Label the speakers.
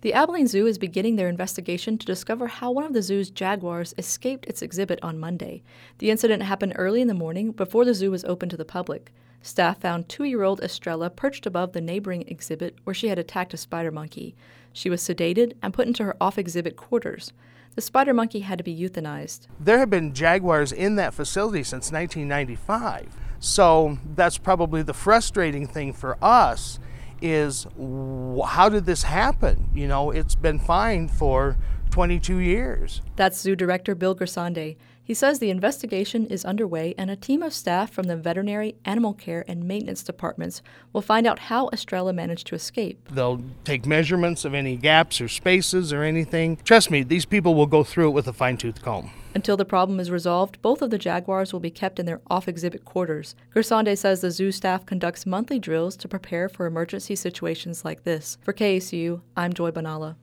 Speaker 1: The Abilene Zoo is beginning their investigation to discover how one of the zoo's jaguars escaped its exhibit on Monday. The incident happened early in the morning before the zoo was open to the public. Staff found 2-year-old Estrella perched above the neighboring exhibit where she had attacked a spider monkey. She was sedated and put into her off-exhibit quarters. The spider monkey had to be euthanized.
Speaker 2: There have been jaguars in that facility since 1995. So that's probably the frustrating thing for us is how did this happen? You know, it's been fine for 22 years.
Speaker 1: That's Zoo Director Bill Gersonde. He says the investigation is underway and a team of staff from the veterinary, animal care, and maintenance departments will find out how Estrella managed to escape.
Speaker 2: They'll take measurements of any gaps or spaces or anything. Trust me, these people will go through it with a fine-tooth comb.
Speaker 1: Until the problem is resolved, both of the jaguars will be kept in their off-exhibit quarters. Gersonde says the zoo staff conducts monthly drills to prepare for emergency situations like this. For KACU, I'm Joy Bonalla.